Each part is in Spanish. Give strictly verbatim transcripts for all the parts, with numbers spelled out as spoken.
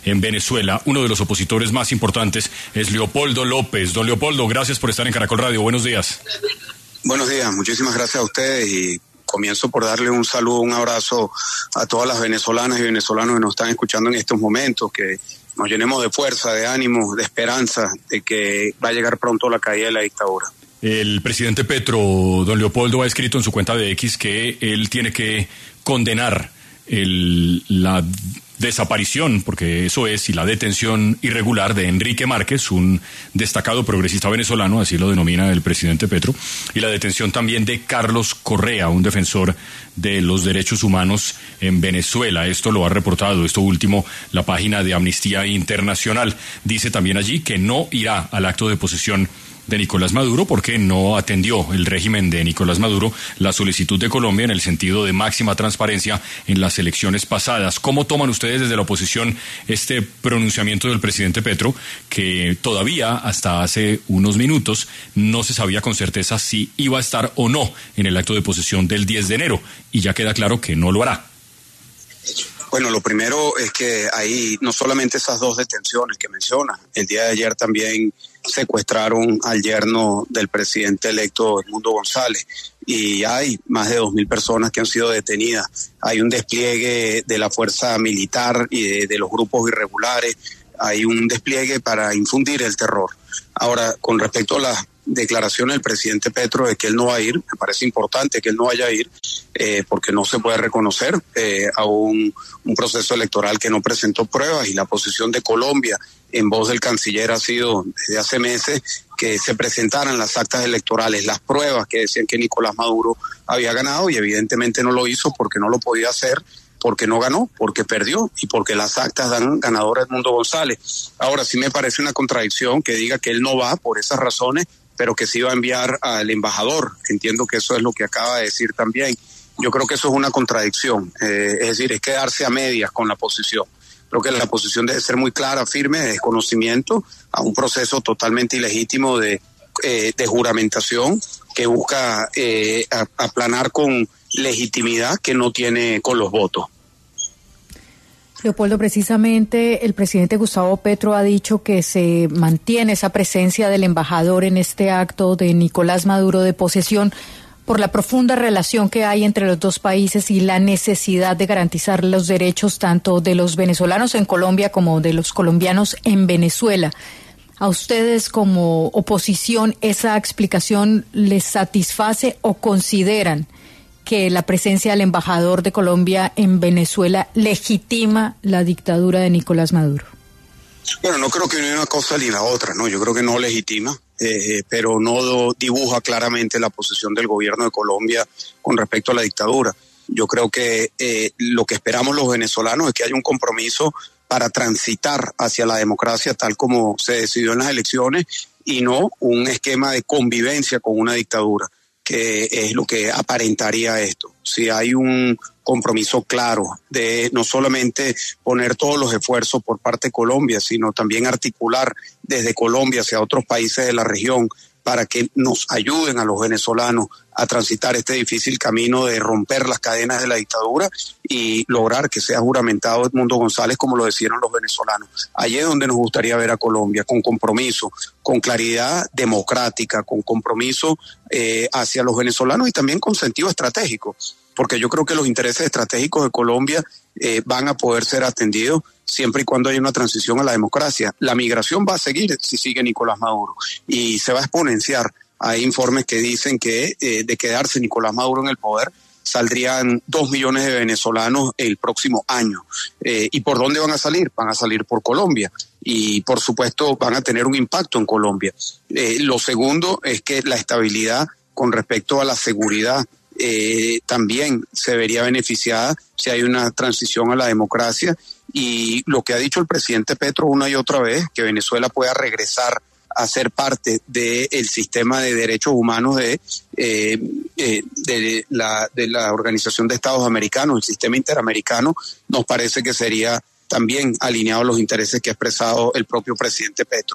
en Venezuela. Uno de los opositores más importantes es Leopoldo López. Don Leopoldo, gracias por estar en Caracol Radio. Buenos días. Buenos días, muchísimas gracias a ustedes y comienzo por darle un saludo, un abrazo a todas las venezolanas y venezolanos que nos están escuchando en estos momentos, que nos llenemos de fuerza, de ánimo, de esperanza, de que va a llegar pronto la caída de la dictadura. El presidente Petro, don Leopoldo, ha escrito en su cuenta de X que él tiene que condenar el, la desaparición, porque eso es, y la detención irregular de Enrique Márquez, un destacado progresista venezolano, así lo denomina el presidente Petro, y la detención también de Carlos Correa, un defensor de los derechos humanos en Venezuela. Esto lo ha reportado, esto último, la página de Amnistía Internacional. Dice también allí que no irá al acto de posesión de Nicolás Maduro porque no atendió el régimen de Nicolás Maduro la solicitud de Colombia en el sentido de máxima transparencia en las elecciones pasadas. ¿Cómo toman ustedes desde la oposición este pronunciamiento del presidente Petro, que todavía hasta hace unos minutos no se sabía con certeza si iba a estar o no en el acto de posesión del diez de enero, y ya queda claro que no lo hará? Bueno, lo primero es que hay no solamente esas dos detenciones que menciona, el día de ayer también secuestraron al yerno del presidente electo Edmundo González y hay más de dos mil personas que han sido detenidas. Hay un despliegue de la fuerza militar y de, de los grupos irregulares, hay un despliegue para infundir el terror. Ahora, con respecto a las declaraciones del presidente Petro de que él no va a ir, me parece importante que él no vaya a ir, eh, porque no se puede reconocer eh, a un, un proceso electoral que no presentó pruebas, y la posición de Colombia en voz del canciller ha sido desde hace meses que se presentaran las actas electorales, las pruebas que decían que Nicolás Maduro había ganado, y evidentemente no lo hizo porque no lo podía hacer, porque no ganó, porque perdió y porque las actas dan ganador a Edmundo González. Ahora, sí me parece una contradicción que diga que él no va por esas razones, pero que sí va a enviar al embajador. Entiendo que eso es lo que acaba de decir también. Yo creo que eso es una contradicción, eh, es decir, es quedarse a medias con la posición. Creo que la posición debe ser muy clara, firme, de desconocimiento a un proceso totalmente ilegítimo de, eh, de juramentación que busca eh, aplanar con legitimidad que no tiene con los votos. Leopoldo, precisamente el presidente Gustavo Petro ha dicho que se mantiene esa presencia del embajador en este acto de Nicolás Maduro de posesión por la profunda relación que hay entre los dos países y la necesidad de garantizar los derechos tanto de los venezolanos en Colombia como de los colombianos en Venezuela. ¿A ustedes como oposición esa explicación les satisface o consideran que la presencia del embajador de Colombia en Venezuela legitima la dictadura de Nicolás Maduro? Bueno, no creo que ni una cosa ni la otra, ¿no? Yo creo que no legitima, eh, pero no do, dibuja claramente la posición del gobierno de Colombia con respecto a la dictadura. Yo creo que eh, lo que esperamos los venezolanos es que haya un compromiso para transitar hacia la democracia tal como se decidió en las elecciones, y no un esquema de convivencia con una dictadura, que es lo que aparentaría esto. Si hay un compromiso claro de no solamente poner todos los esfuerzos por parte de Colombia, sino también articular desde Colombia hacia otros países de la región para que nos ayuden a los venezolanos a transitar este difícil camino de romper las cadenas de la dictadura y lograr que sea juramentado Edmundo González como lo decidieron los venezolanos. Allí es donde nos gustaría ver a Colombia, con compromiso, con claridad democrática, con compromiso eh, hacia los venezolanos y también con sentido estratégico, porque yo creo que los intereses estratégicos de Colombia eh, van a poder ser atendidos siempre y cuando haya una transición a la democracia. La migración va a seguir si sigue Nicolás Maduro y se va a exponenciar. Hay informes que dicen que eh, de quedarse Nicolás Maduro en el poder saldrían dos millones de venezolanos el próximo año. Eh, ¿Y por dónde van a salir? Van a salir por Colombia y por supuesto van a tener un impacto en Colombia. Eh, lo segundo es que la estabilidad con respecto a la seguridad eh, también se vería beneficiada si hay una transición a la democracia, y lo que ha dicho el presidente Petro una y otra vez, que Venezuela pueda regresar a ser parte del sistema de derechos humanos de, eh, eh, de, la, de la Organización de Estados Americanos, el sistema interamericano, nos parece que sería también alineado a los intereses que ha expresado el propio presidente Petro.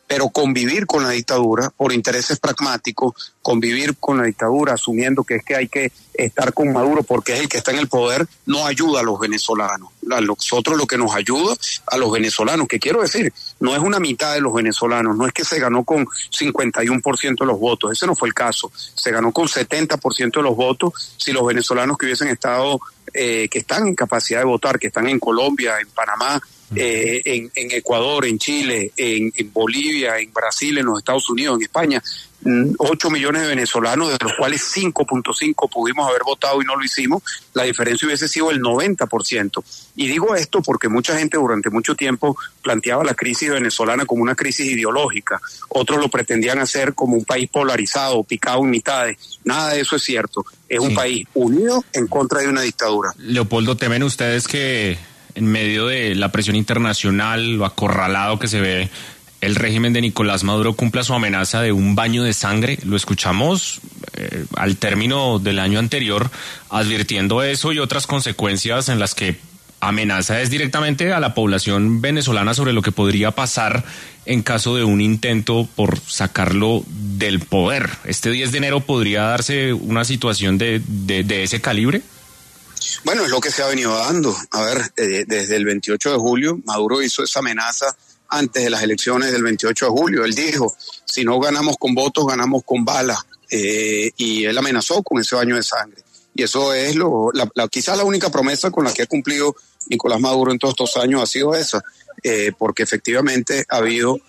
pero convivir con la dictadura por intereses pragmáticos, convivir con la dictadura asumiendo que es que hay que estar con Maduro porque es el que está en el poder, no ayuda a los venezolanos. A nosotros lo que nos ayuda a los venezolanos, que quiero decir, no es una mitad de los venezolanos, no es que se ganó con cincuenta y uno por ciento de los votos, ese no fue el caso, se ganó con setenta por ciento de los votos si los venezolanos que hubiesen estado, eh, que están en capacidad de votar, que están en Colombia, en Panamá, Eh, en, en Ecuador, en Chile, en, en Bolivia, en Brasil, en los Estados Unidos, en España, ocho millones de venezolanos, de los cuales cinco punto cinco pudimos haber votado y no lo hicimos, la diferencia hubiese sido el noventa por ciento. Y digo esto porque mucha gente durante mucho tiempo planteaba la crisis venezolana como una crisis ideológica, otros lo pretendían hacer como un país polarizado, picado en mitades. Nada de eso es cierto, es un sí. país unido en contra de una dictadura. Leopoldo, ¿temen ustedes que en medio de la presión internacional, lo acorralado que se ve el régimen de Nicolás Maduro, cumpla su amenaza de un baño de sangre? Lo escuchamos eh, al término del año anterior advirtiendo eso y otras consecuencias en las que amenaza es directamente a la población venezolana sobre lo que podría pasar en caso de un intento por sacarlo del poder. ¿Este diez de enero podría darse una situación de, de, de ese calibre? Bueno, es lo que se ha venido dando. A ver, eh, desde el veintiocho de julio, Maduro hizo esa amenaza antes de las elecciones del veintiocho de julio. Él dijo, si no ganamos con votos, ganamos con balas. Eh, y él amenazó con ese baño de sangre. Y eso es lo, la, la, quizás la única promesa con la que ha cumplido Nicolás Maduro en todos estos años ha sido esa, eh, porque efectivamente ha habido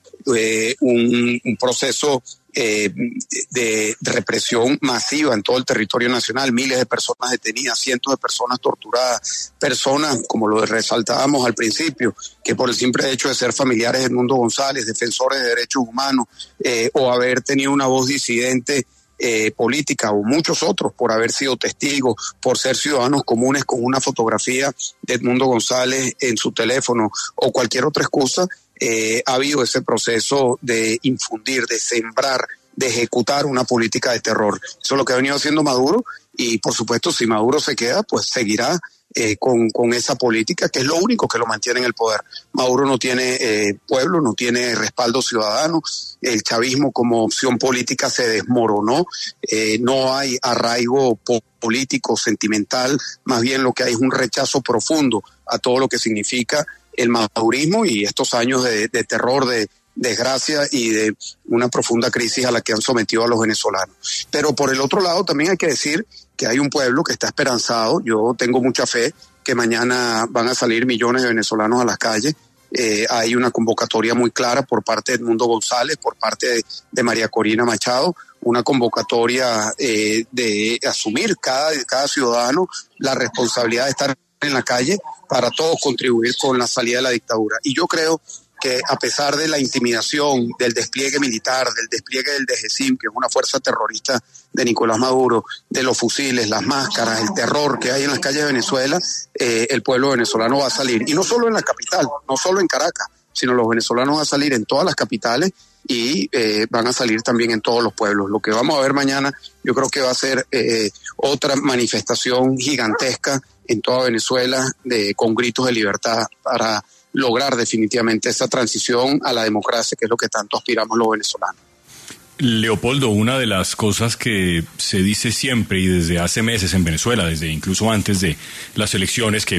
eh, un, un proceso Eh, de, de represión masiva en todo el territorio nacional, miles de personas detenidas, cientos de personas torturadas, personas, como lo resaltábamos al principio, que por el simple hecho de ser familiares de Edmundo González, defensores de derechos humanos, eh, o haber tenido una voz disidente eh, política, o muchos otros por haber sido testigos, por ser ciudadanos comunes con una fotografía de Edmundo González en su teléfono o cualquier otra excusa, Eh, ha habido ese proceso de infundir, de sembrar, de ejecutar una política de terror. Eso es lo que ha venido haciendo Maduro y, por supuesto, si Maduro se queda, pues seguirá eh, con, con esa política, que es lo único que lo mantiene en el poder. Maduro no tiene eh, pueblo, no tiene respaldo ciudadano, el chavismo como opción política se desmoronó, eh, no hay arraigo po- político, sentimental, más bien lo que hay es un rechazo profundo a todo lo que significa el madurismo y estos años de, de terror, de desgracia y de una profunda crisis a la que han sometido a los venezolanos. Pero por el otro lado también hay que decir que hay un pueblo que está esperanzado. Yo tengo mucha fe que mañana van a salir millones de venezolanos a las calles. Eh, hay una convocatoria muy clara por parte de Edmundo González, por parte de, de María Corina Machado, una convocatoria eh, de asumir cada, cada ciudadano la responsabilidad de estar en la calle para todos contribuir con la salida de la dictadura. Y yo creo que a pesar de la intimidación, del despliegue militar, del despliegue del D G C I M, que es una fuerza terrorista de Nicolás Maduro, de los fusiles, las máscaras, el terror que hay en las calles de Venezuela, eh, el pueblo venezolano va a salir. Y no solo en la capital, no solo en Caracas, sino los venezolanos van a salir en todas las capitales y eh, van a salir también en todos los pueblos. Lo que vamos a ver mañana yo creo que va a ser eh, otra manifestación gigantesca en toda Venezuela de, con gritos de libertad para lograr definitivamente esa transición a la democracia, que es lo que tanto aspiramos los venezolanos. Leopoldo, una de las cosas que se dice siempre y desde hace meses en Venezuela, desde incluso antes de las elecciones, que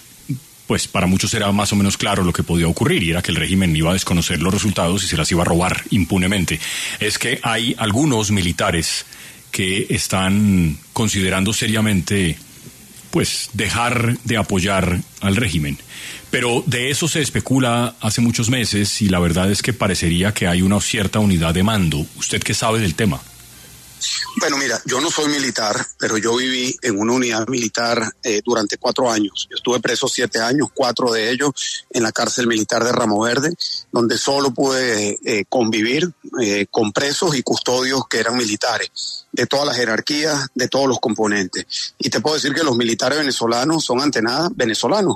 pues para muchos era más o menos claro lo que podía ocurrir, y era que el régimen iba a desconocer los resultados y se las iba a robar impunemente, es que hay algunos militares que están considerando seriamente pues dejar de apoyar al régimen. Pero de eso se especula hace muchos meses y la verdad es que parecería que hay una cierta unidad de mando. ¿Usted qué sabe del tema? Bueno, mira, yo no soy militar, pero yo viví en una unidad militar eh, durante cuatro años. Yo estuve preso siete años, cuatro de ellos en la cárcel militar de Ramo Verde, donde solo pude eh, convivir eh, con presos y custodios que eran militares, de todas las jerarquías, de todos los componentes. Y te puedo decir que los militares venezolanos son ante nada venezolanos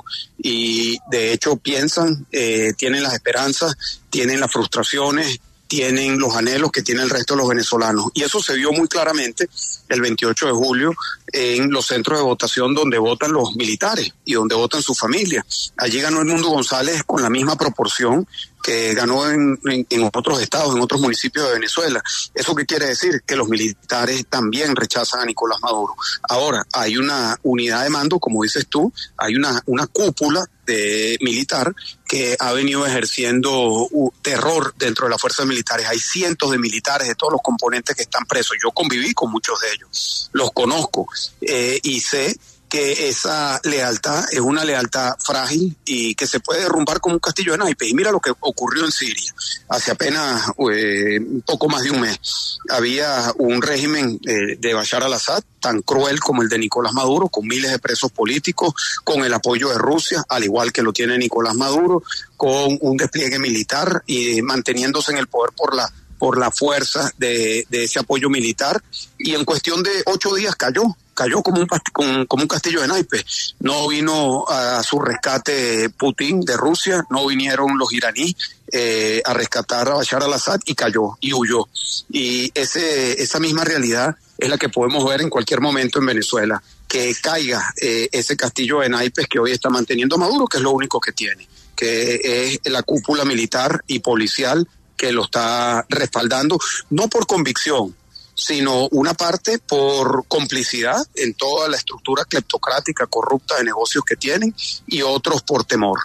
y de hecho piensan, eh, tienen las esperanzas, tienen las frustraciones, tienen los anhelos que tiene el resto de los venezolanos. Y eso se vio muy claramente el veintiocho de julio en los centros de votación donde votan los militares y donde votan sus familias. Allí ganó Edmundo González con la misma proporción que ganó en, en, en otros estados, en otros municipios de Venezuela. ¿Eso qué quiere decir? Que los militares también rechazan a Nicolás Maduro. Ahora, hay una unidad de mando, como dices tú, hay una, una cúpula de militar que ha venido ejerciendo uh, terror dentro de las fuerzas militares. Hay cientos de militares de todos los componentes que están presos. Yo conviví con muchos de ellos, los conozco eh, y sé que esa lealtad es una lealtad frágil y que se puede derrumbar como un castillo de naipes. Y mira lo que ocurrió en Siria. Hace apenas eh, un poco más de un mes había un régimen eh, de Bashar al-Assad tan cruel como el de Nicolás Maduro, con miles de presos políticos, con el apoyo de Rusia, al igual que lo tiene Nicolás Maduro, con un despliegue militar y manteniéndose en el poder por la por la fuerza de, de ese apoyo militar, y en cuestión de ocho días cayó. cayó como un, como, como un castillo de naipes. No vino a su rescate Putin de Rusia, no vinieron los iraníes eh, a rescatar a Bashar al-Assad y cayó y huyó. Y ese esa misma realidad es la que podemos ver en cualquier momento en Venezuela, que caiga eh, ese castillo de naipes que hoy está manteniendo Maduro, que es lo único que tiene, que es la cúpula militar y policial que lo está respaldando, no por convicción, sino una parte por complicidad en toda la estructura cleptocrática corrupta de negocios que tienen, y otros por temor.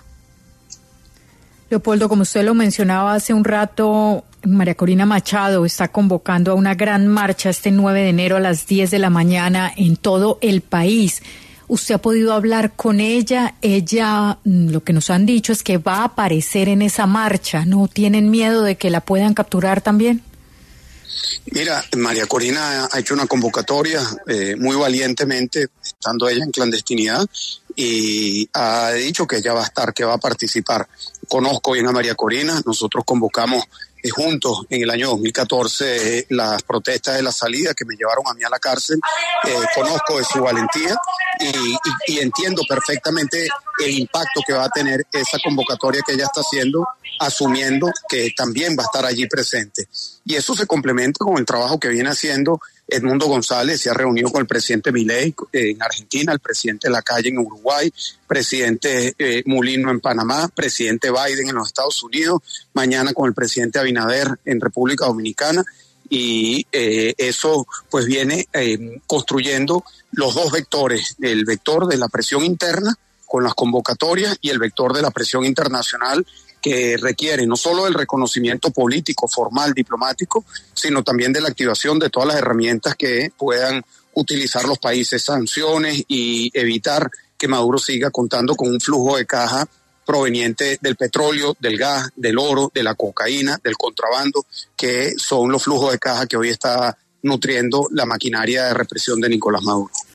Leopoldo, como usted lo mencionaba hace un rato, María Corina Machado está convocando a una gran marcha este nueve de enero a las diez de la mañana en todo el país. ¿Usted ha podido hablar con ella? Ella, lo que nos han dicho es que va a aparecer en esa marcha. ¿No tienen miedo de que la puedan capturar también? Mira, María Corina ha hecho una convocatoria eh, muy valientemente, estando ella en clandestinidad, y ha dicho que ella va a estar, que va a participar. Conozco bien a María Corina, nosotros convocamos eh, juntos en el año dos mil catorce eh, las protestas de la salida que me llevaron a mí a la cárcel. Eh, conozco de su valentía y, y, y entiendo perfectamente el impacto que va a tener esa convocatoria que ella está haciendo, asumiendo que también va a estar allí presente. Y eso se complementa con el trabajo que viene haciendo Edmundo González. Se ha reunido con el presidente Milei en Argentina, el presidente Lacalle en Uruguay, presidente eh, Mulino en Panamá, presidente Biden en los Estados Unidos, mañana con el presidente Abinader en República Dominicana. Y eh, eso pues viene eh, construyendo los dos vectores, el vector de la presión interna con las convocatorias y el vector de la presión internacional, que requiere no solo del reconocimiento político, formal, diplomático, sino también de la activación de todas las herramientas que puedan utilizar los países, sanciones, y evitar que Maduro siga contando con un flujo de caja proveniente del petróleo, del gas, del oro, de la cocaína, del contrabando, que son los flujos de caja que hoy está nutriendo la maquinaria de represión de Nicolás Maduro.